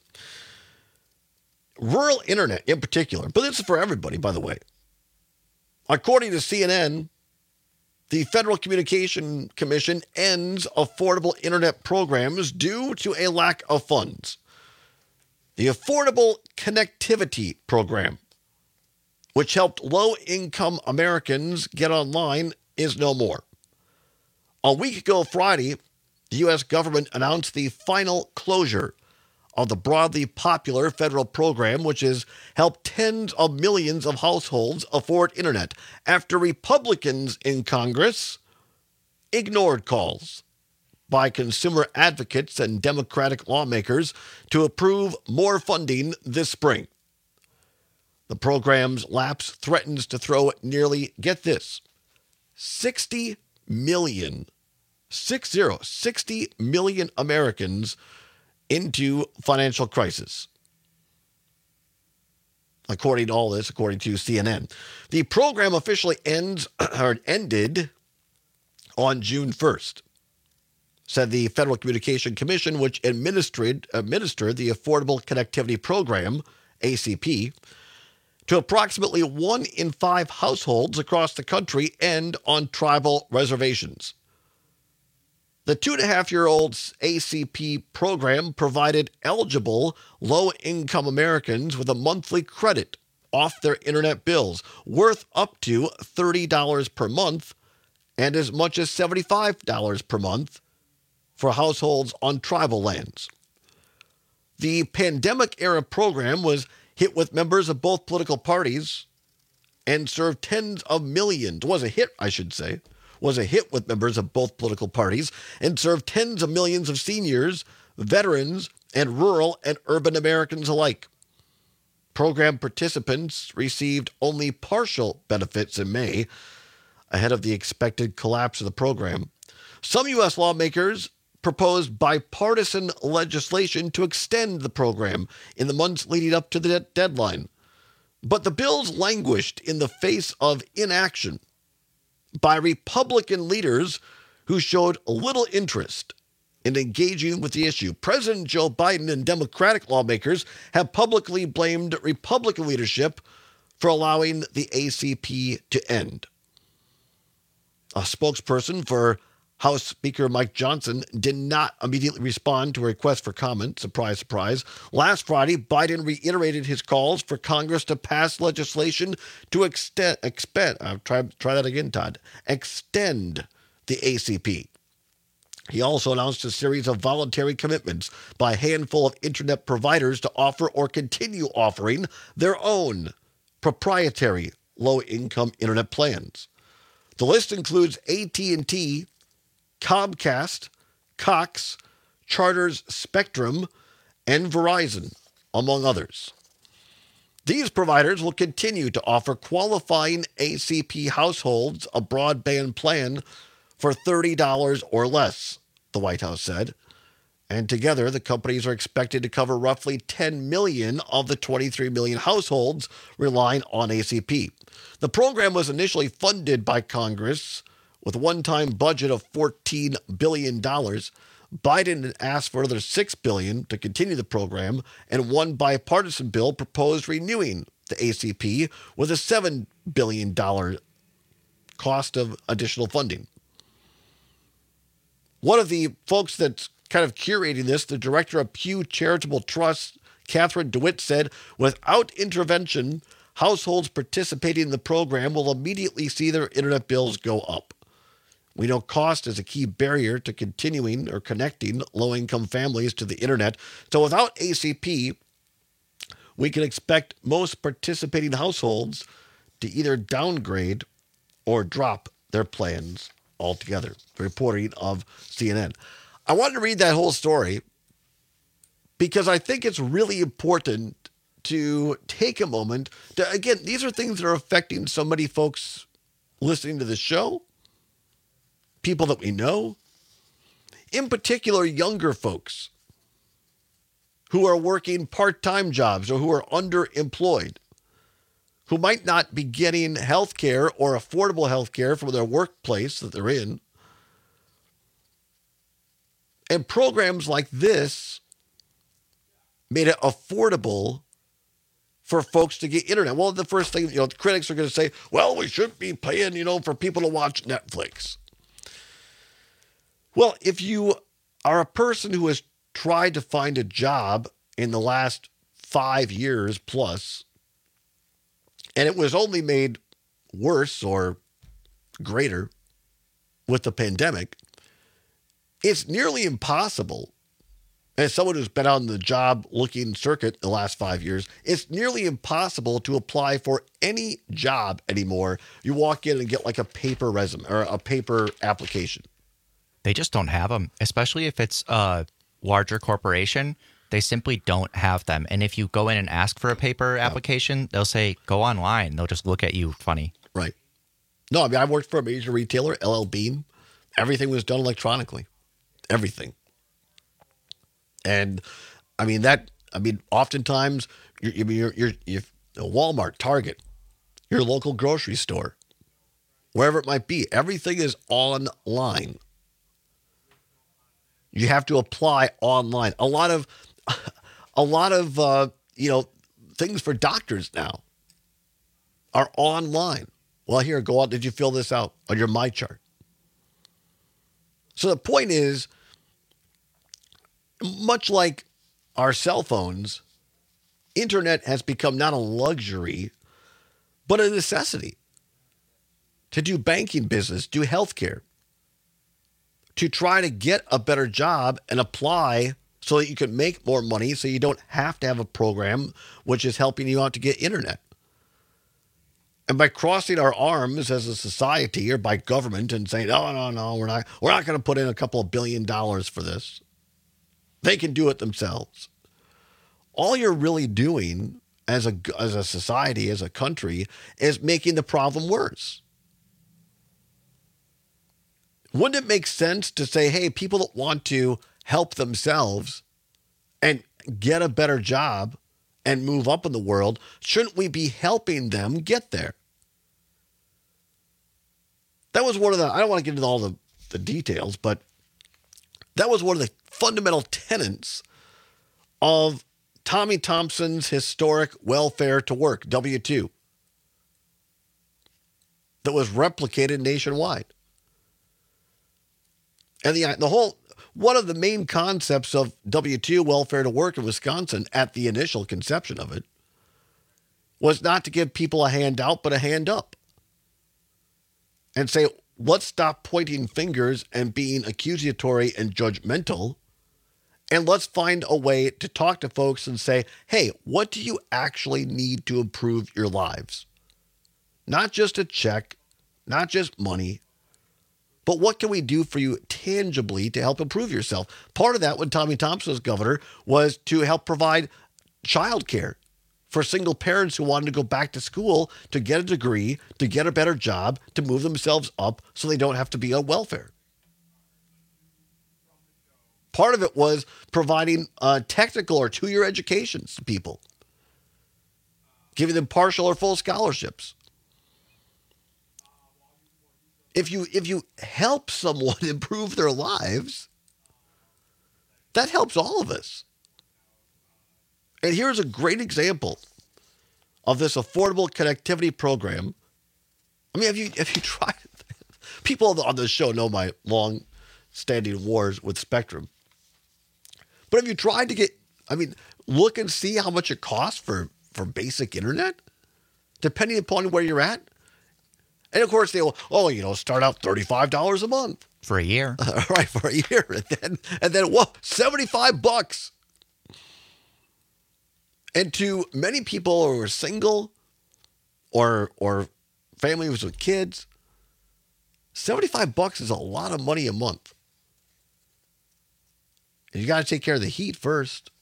Rural internet in particular, but this is for everybody, by the way. According to C N N, the Federal Communication Commission ends affordable internet programs due to a lack of funds. The Affordable Connectivity Program, which helped low-income Americans get online, is no more. A week ago Friday, the U S government announced the final closure of the broadly popular federal program, which has helped tens of millions of households afford internet after Republicans in Congress ignored calls by consumer advocates and Democratic lawmakers to approve more funding this spring. The program's lapse threatens to throw nearly, get this, sixty million, six zero, sixty million Americans into financial crisis. According to all this, according to C N N. The program officially ends or ended on June first, said the Federal Communication Commission, which administered, administered the Affordable Connectivity Program, A C P, to approximately one in five households across the country and on tribal reservations. The two-and-a-half-year-old A C P program provided eligible low-income Americans with a monthly credit off their internet bills worth up to thirty dollars per month and as much as seventy-five dollars per month for households on tribal lands. The pandemic-era program was hit with members of both political parties and served tens of millions, was a hit, I should say, was a hit with members of both political parties and served tens of millions of seniors, veterans, and rural and urban Americans alike. Program participants received only partial benefits in May, ahead of the expected collapse of the program. Some U S lawmakers proposed bipartisan legislation to extend the program in the months leading up to the de- deadline. But the bills languished in the face of inaction by Republican leaders who showed little interest in engaging with the issue. President Joe Biden and Democratic lawmakers have publicly blamed Republican leadership for allowing the A C P to end. A spokesperson for House Speaker Mike Johnson did not immediately respond to a request for comment. Surprise, surprise. Last Friday, Biden reiterated his calls for Congress to pass legislation to extend, expend, uh, try, try that again, Todd, extend the A C P. He also announced a series of voluntary commitments by a handful of internet providers to offer or continue offering their own proprietary low-income internet plans. The list includes A T and T, Comcast, Cox, Charter's Spectrum, and Verizon, among others. These providers will continue to offer qualifying A C P households a broadband plan for thirty dollars or less, the White House said. And together, the companies are expected to cover roughly ten million of the twenty-three million households relying on A C P. The program was initially funded by Congress with a one-time budget of fourteen billion dollars. Biden asked for another six billion dollars to continue the program, and one bipartisan bill proposed renewing the A C P with a seven billion dollars cost of additional funding. One of the folks that's kind of curating this, the director of Pew Charitable Trust, Catherine DeWitt, said, without intervention, households participating in the program will immediately see their internet bills go up. We know cost is a key barrier to continuing or connecting low-income families to the internet. So without A C P, we can expect most participating households to either downgrade or drop their plans altogether. The reporting of C N N. I wanted to read that whole story because I think it's really important to take a moment to, again, these are things that are affecting so many folks listening to the show, people that we know, in particular, younger folks who are working part-time jobs or who are underemployed, who might not be getting health care or affordable health care from their workplace that they're in. And programs like this made it affordable for folks to get internet. Well, the first thing, you know, the critics are going to say, well, we shouldn't be paying, you know, for people to watch Netflix. Well, if you are a person who has tried to find a job in the last five years plus, and it was only made worse or greater with the pandemic, it's nearly impossible, as someone who's been on the job looking circuit the last five years, it's nearly impossible to apply for any job anymore. You walk in and get like a paper resume or a paper application. They just don't have them, especially if it's a larger corporation. They simply don't have them. And if you go in and ask for a paper application, they'll say, go online. They'll just look at you funny. Right. No, I mean, I worked for a major retailer, L L Bean. Everything was done electronically. Everything. And I mean, that, I mean, oftentimes you're, you're, you're, you're Walmart, Target, your local grocery store, wherever it might be, everything is online. You have to apply online. A lot of, a lot of, uh, you know, things for doctors now are online. Well, here, go out. Did you fill this out on your MyChart? So the point is, much like our cell phones, internet has become not a luxury, but a necessity to do banking business, do healthcare, to try to get a better job and apply so that you can make more money so you don't have to have a program which is helping you out to get internet. And by crossing our arms as a society or by government and saying, no, no, no, we're not, we're not going to put in a couple of billion dollars for this. They can do it themselves. All you're really doing as a, as a society, as a country, is making the problem worse. Wouldn't it make sense to say, hey, people that want to help themselves and get a better job and move up in the world, shouldn't we be helping them get there? That was one of the, I don't want to get into all the, the details, but that was one of the fundamental tenets of Tommy Thompson's historic Welfare to Work, W two, that was replicated nationwide. And the the whole, one of the main concepts of W two welfare to work in Wisconsin at the initial conception of it was not to give people a handout, but a hand up. And say, let's stop pointing fingers and being accusatory and judgmental. And let's find a way to talk to folks and say, hey, what do you actually need to improve your lives? Not just a check, not just money, but what can we do for you tangibly to help improve yourself? Part of that, when Tommy Thompson was governor, was to help provide childcare for single parents who wanted to go back to school to get a degree, to get a better job, to move themselves up so they don't have to be on welfare. Part of it was providing uh, technical or two-year educations to people, giving them partial or full scholarships. If you if you help someone improve their lives, that helps all of us. And here's a great example of this affordable connectivity program. I mean, have you have you tried it? People on this show know my long-standing wars with Spectrum. But have you tried to get, I mean, look and see how much it costs for, for basic internet, depending upon where you're at? And of course, they will, oh, you know, start out thirty-five dollars a month. For a year. Uh, right, for a year. And then, and then whoa, seventy-five bucks. And to many people who are single or or families with kids, seventy-five bucks is a lot of money a month. And you got to take care of the heat first.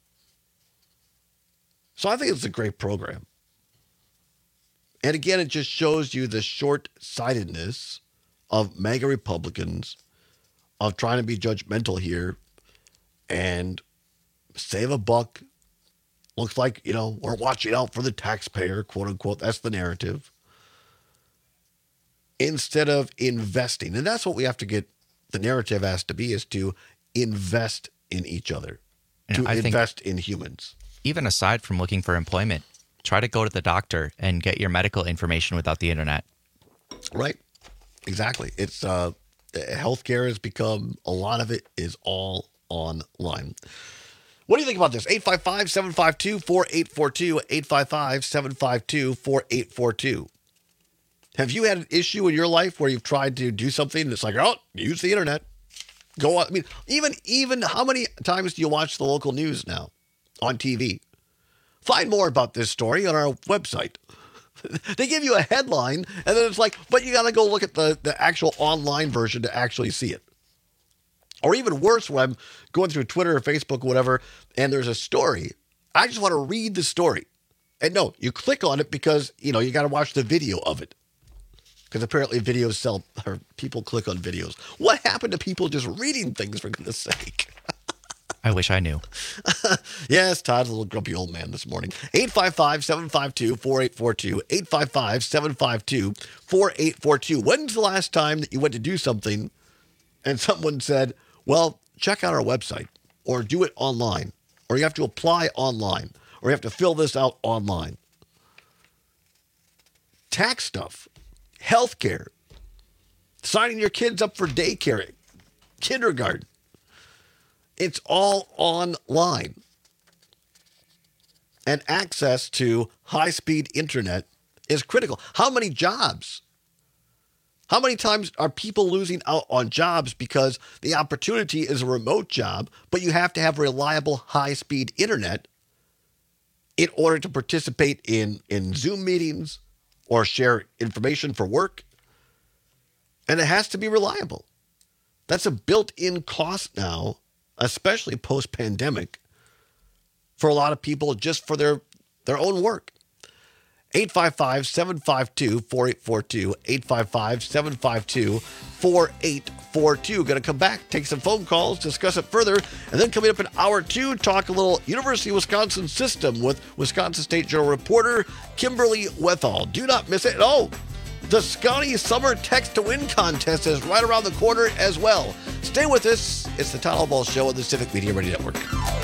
So I think it's a great program. And again, it just shows you the short-sightedness of MAGA Republicans, of trying to be judgmental here and save a buck. Looks like, you know, we're watching out for the taxpayer, quote unquote. That's the narrative. Instead of investing. And that's what we have to get, the narrative has to be, is to invest in each other, and to I invest think, in humans. Even aside from looking for employment, try to go to the doctor and get your medical information without the internet. Right. Exactly. It's uh, healthcare has become, a lot of it is all online. What do you think about this? eight five five, seven five two, four eight four two, eight five five, seven five two, four eight four two. Have you had an issue in your life where you've tried to do something and it's like, oh, use the internet. Go on. I mean, even, even how many times do you watch the local news now on T V? Find more about this story on our website. They give you a headline and then it's like, but you got to go look at the, the actual online version to actually see it. Or even worse, when I'm going through Twitter or Facebook or whatever, and there's a story, I just want to read the story. And no, you click on it because, you know, you got to watch the video of it. Because apparently videos sell, or people click on videos. What happened to people just reading things, for goodness sake? I wish I knew. Yes, Todd's a little grumpy old man this morning. eight five five, seven five two, four eight four two. eight five five, seven five two, four eight four two. When's the last time that you went to do something and someone said, well, check out our website, or do it online, or you have to apply online, or you have to fill this out online? Tax stuff, healthcare, signing your kids up for daycare, kindergarten. It's all online. And access to high-speed internet is critical. How many jobs? How many times are people losing out on jobs because the opportunity is a remote job, but you have to have reliable high-speed internet in order to participate in, in Zoom meetings or share information for work? And it has to be reliable. That's a built-in cost now, especially post-pandemic, for a lot of people just for their, their own work. eight five five, seven five two, four eight four two. eight five five, seven five two, four eight four two. Going to come back, take some phone calls, discuss it further, and then coming up in hour two, talk a little University of Wisconsin system with Wisconsin State Journal reporter Kimberly Wethall. Do not miss it. Oh, the Scotty Summer Text to Win contest is right around the corner as well. Stay with us. It's the Todd Ball Show on the Civic Media Radio Network.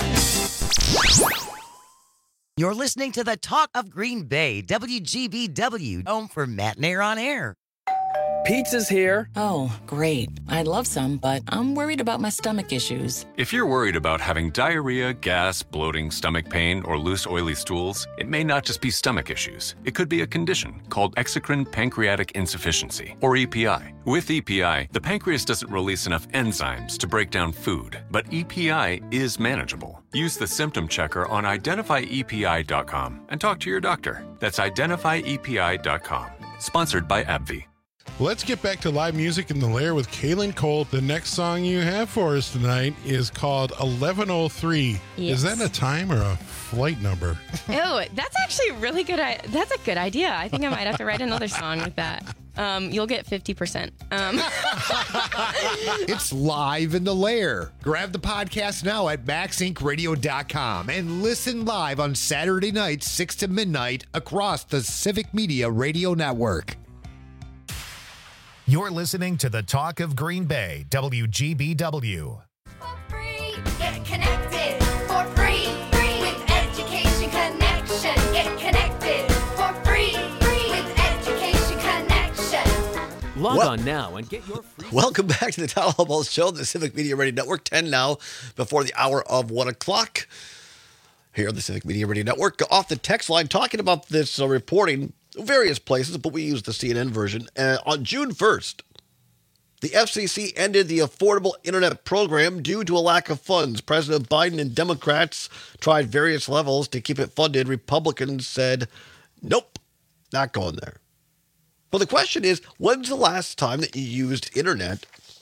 You're listening to the Talk of Green Bay, W G B W, home for Matt and Air on Air. Pizza's here. Oh, great. I'd love some, but I'm worried about my stomach issues. If you're worried about having diarrhea, gas, bloating, stomach pain, or loose, oily stools, it may not just be stomach issues. It could be a condition called exocrine pancreatic insufficiency, or E P I. With E P I, the pancreas doesn't release enough enzymes to break down food, but E P I is manageable. Use the symptom checker on identify E P I dot com and talk to your doctor. That's identify E P I dot com. Sponsored by AbbVie. Let's get back to live music in the Lair with Kaylin Colt. The next song you have for us tonight is called eleven oh three. Yes. Is that a time or a flight number? Oh, that's actually a really good. I- That's a good idea. I think I might have to write another song with that. Um, you'll get fifty percent. Um. It's live in the Lair. Grab the podcast now at max inc radio dot com and listen live on Saturday nights, six to midnight, across the Civic Media Radio Network. You're listening to the Talk of Green Bay, W G B W. Get connected for free, free with Education Connection. Get connected for free, free with Education Connection. Log Well- on now and get your free. Welcome back to the Town Hall Ball Show, the Civic Media Radio Network, ten now, before the hour of one o'clock. Here on the Civic Media Radio Network, off the text line, talking about this uh, reporting, various places, but we use the C N N version. Uh, on June first, the F C C ended the Affordable Internet Program due to a lack of funds. President Biden and Democrats tried various levels to keep it funded. Republicans said, nope, not going there. But the question is, when's the last time that you used internet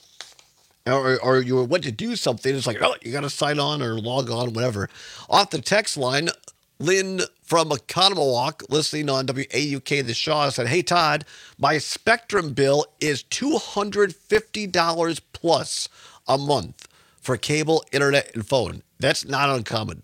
or, or you went to do something? It's like, oh, you got to sign on or log on, whatever. Off the text line, Lynn from Economawalk, listening on W A U K The Shaw, said, hey, Todd, my Spectrum bill is two hundred fifty dollars plus a month for cable, internet, and phone. That's not uncommon.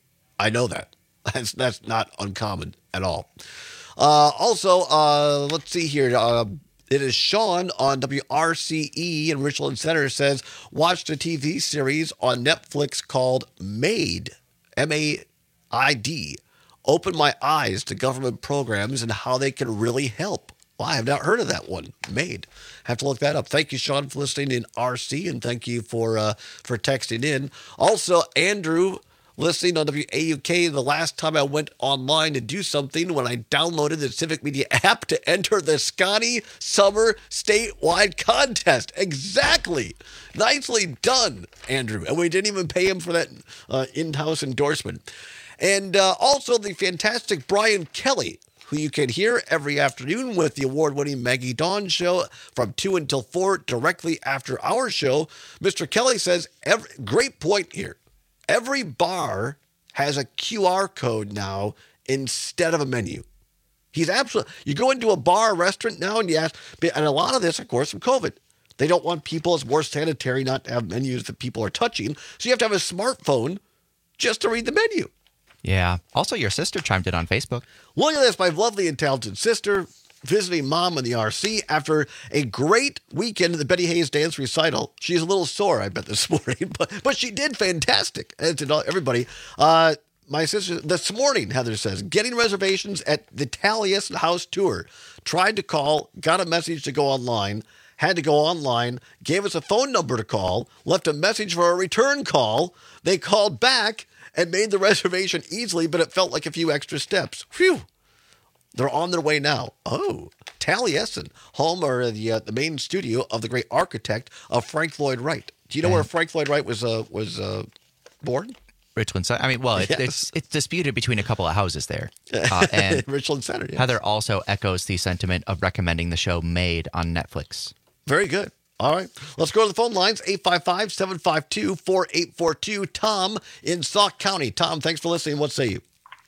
I know that. That's, that's not uncommon at all. Uh, also, uh, let's see here. Uh, it is Sean on W R C E in Richland Center says, watched a T V series on Netflix called Made, M A I D. Opened my eyes to government programs and how they can really help. Well, I have not heard of that one. Made. Have to look that up. Thank you, Sean, for listening in R C, and thank you for uh, for texting in. Also, Andrew, listening on W A U K, the last time I went online to do something when I downloaded the Civic Media app to enter the Scotty Summer statewide contest. Exactly. Nicely done, Andrew. And we didn't even pay him for that uh, in-house endorsement. And uh, also the fantastic Brian Kelly, who you can hear every afternoon with the award-winning Maggie Dawn show from two until four, directly after our show. Mister Kelly says, every, great point here. Every bar has a Q R code now instead of a menu. He's absolutely, you go into a bar, restaurant now, and you ask, and a lot of this, of course, from COVID. They don't want people, it's more sanitary not to have menus that people are touching. So you have to have a smartphone just to read the menu. Yeah. Also, your sister chimed in on Facebook. Look at this, my lovely and talented sister visiting mom in the R C after a great weekend at the Betty Hayes dance recital. She's a little sore, I bet, this morning, but but she did fantastic. And to everybody, uh, my sister, this morning, Heather says, getting reservations at the Taliesin House Tour. Tried to call, got a message to go online, had to go online, gave us a phone number to call, left a message for a return call. They called back and made the reservation easily, but it felt like a few extra steps. Phew. They're on their way now. Oh, Taliesin, home or the uh, the main studio of the great architect of Frank Lloyd Wright. Do you know where Frank Lloyd Wright was uh, was uh, born? Richland Center. I mean, well, it, Yes. it's it's disputed between a couple of houses there. Uh, and Richland Center, yes. Heather also echoes the sentiment of recommending the show Made on Netflix. Very good. All right. Let's go to the phone lines, eight five five, seven five two, four eight four two. Tom in Sauk County. Tom, thanks for listening. What say you?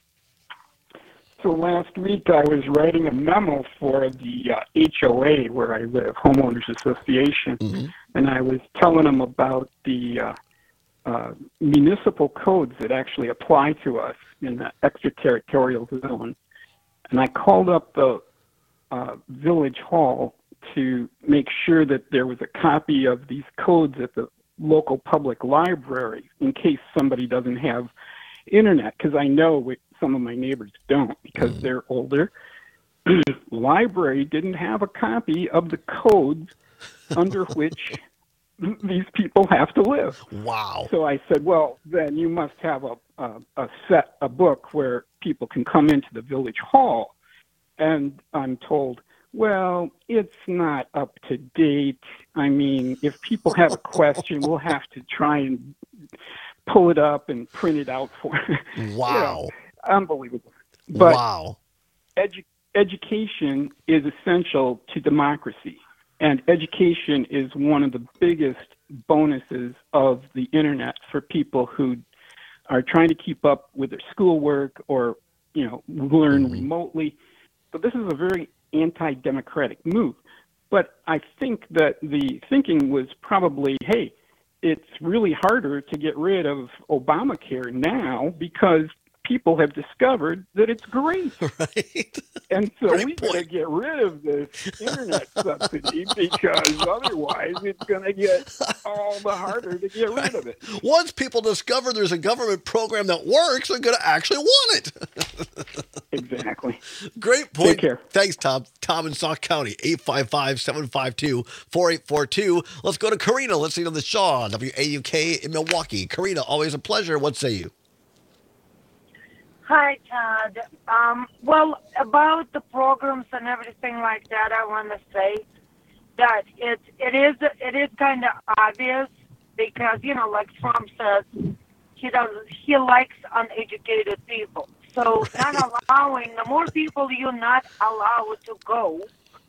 So last week I was writing a memo for the uh, H O A where I live, Homeowners Association, Mm-hmm. and I was telling them about the uh, uh, municipal codes that actually apply to us in the extraterritorial zone. And I called up the uh, village hall to make sure that there was a copy of these codes at the local public library in case somebody doesn't have internet, because I know we, some of my neighbors don't because they're older. library didn't have a copy of the codes under which these people have to live. Wow. So I said, well, then you must have a, a, a set, a book where people can come into the village hall. And I'm told, well, it's not up to date. I mean, if people have a question, we'll have to try and pull it up and print it out for them. Wow. You know, unbelievable. But wow. Edu- education is essential to democracy. And education is one of the biggest bonuses of the internet for people who are trying to keep up with their schoolwork or, you know, learn mm-hmm. remotely. So this is a very anti-democratic move. But I think that the thinking was probably, hey, it's really harder to get rid of Obamacare now because people have discovered that it's great. Right. And so Great we point. better get rid of this internet subsidy because otherwise it's going to get all the harder to get rid of it. Once people discover there's a government program that works, they're going to actually want it. Exactly. Great point. Take care. Thanks, Tom. Tom in Sauk County, eight five five, seven five two, four eight four two. Let's go to Karina, listening to the Shaw, W A U K in Milwaukee. Karina, always a pleasure. What say you? Hi, Todd. Um, well, about the programs and everything like that, I want to say that it it is it is kind of obvious because, you know, like Trump says, he does he likes uneducated people. So not allowing the more people you're not allowed to go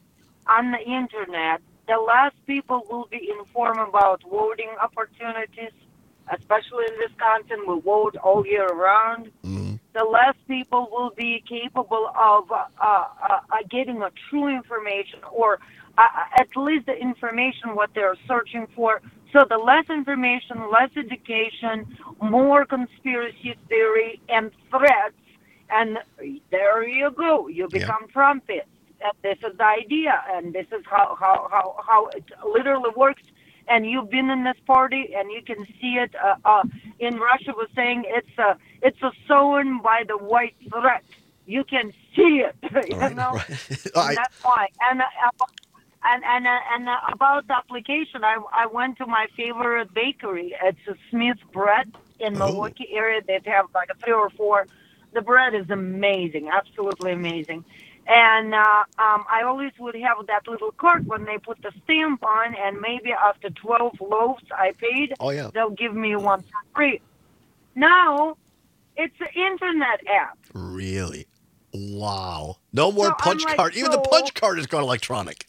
on the internet, the less people will be informed about voting opportunities. Especially in Wisconsin, we vote all year round. Mm-hmm. The less people will be capable of uh, uh, uh, getting a true information, or uh, at least the information what they're searching for. So the less information, less education, more conspiracy theory and threats, and there you go. You become yeah. Trumpist. And this is the idea, and this is how, how, how, how it literally works. And you've been in this party, and you can see it. Uh, uh, in Russia, was saying it's a it's a sown by the white threat. You can see it, you right, know. Right. And I, that's why. And uh, and and uh, and uh, about the application, I I went to my favorite bakery. It's a Smith Bread in oh. Milwaukee area. They have like a three or four. The bread is amazing, absolutely amazing. And uh, um, I always would have that little cart when they put the stamp on, and maybe after twelve loaves I paid, oh, yeah. they'll give me one for free. Now, it's an internet app. Really? Wow. No more So punch I'm like, card. Even the so- punch card has gone electronic.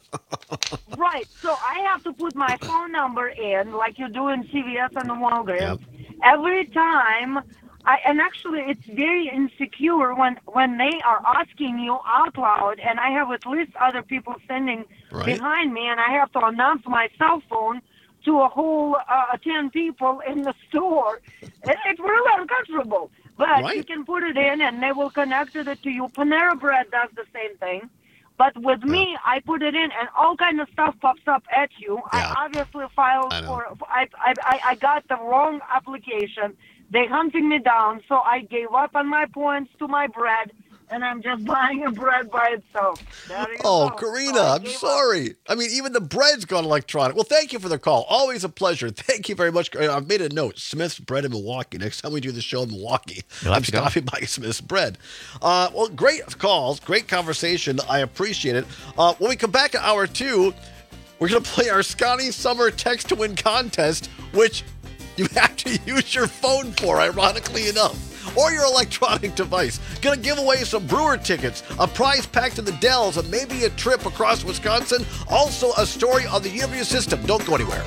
Right. So I have to put my phone number in, like you do in C V S and the Walgreens. Yep. Every time. I, and actually, it's very insecure when, when they are asking you out loud, and I have at least other people standing Right. behind me, and I have to announce my cell phone to a whole uh, ten people in the store. It, it's really uncomfortable. But Right. you can put it in, and they will connect it to you. Panera Bread does the same thing. But with me, I put it in, and all kind of stuff pops up at you. Yeah. I obviously filed I know. for. I, I I I got the wrong application. They hunting me down, so I gave up on my points to my bread, and I'm just buying a bread by itself. There you Oh, go. Karina, So I I'm gave up. sorry. I mean, even the bread's gone electronic. Well, thank you for the call. Always a pleasure. Thank you very much. I've made a note. Smith's Bread in Milwaukee. Next time we do the show in Milwaukee, You'll have I'm to go. stopping by Smith's Bread. Uh, well, great calls. Great conversation. I appreciate it. Uh, when we come back at hour two, we're going to play our Scotty Summer Text to Win contest, which you have to use your phone for, ironically enough, or your electronic device. Gonna give away some Brewer tickets, a prize pack to the Dells, and maybe a trip across Wisconsin. Also, a story on the U W system. Don't go anywhere.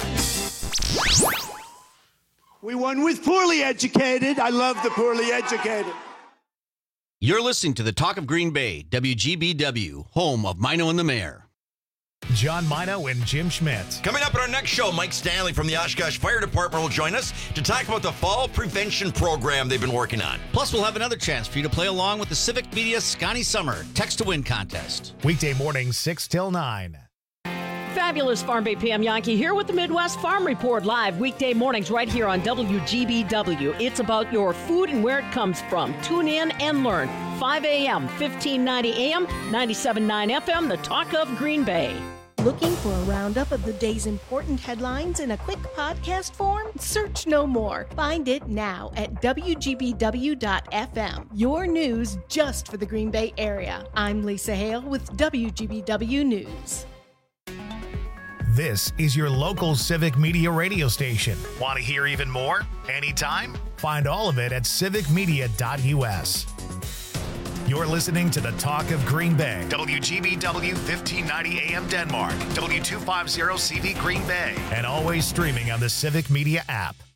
We won with poorly educated. I love the poorly educated. You're listening to the Talk of Green Bay, W G B W, home of Mino and the Mayor. John Mino and Jim Schmidt. Coming up in our next show, Mike Stanley from the Oshkosh Fire Department will join us to talk about the fall prevention program they've been working on. Plus, we'll have another chance for you to play along with the Civic Media Scotty Summer Text to Win contest. Weekday mornings, six till nine. Fabulous Farm Bay Pam Yankee here with the Midwest Farm Report live weekday mornings right here on W G B W. It's about your food and where it comes from. Tune in and learn. five a.m., fifteen ninety A M, ninety-seven point nine F M, the talk of Green Bay. Looking for a roundup of the day's important headlines in a quick podcast form? Search no more. Find it now at W G B W dot F M. Your news just for the Green Bay area. I'm Lisa Hale with W G B W News. This is your local Civic Media radio station. Want to hear even more? Anytime? Find all of it at civic media dot U S. You're listening to the Talk of Green Bay. W G B W fifteen ninety A M Denmark. W two fifty C V Green Bay. And always streaming on the Civic Media app.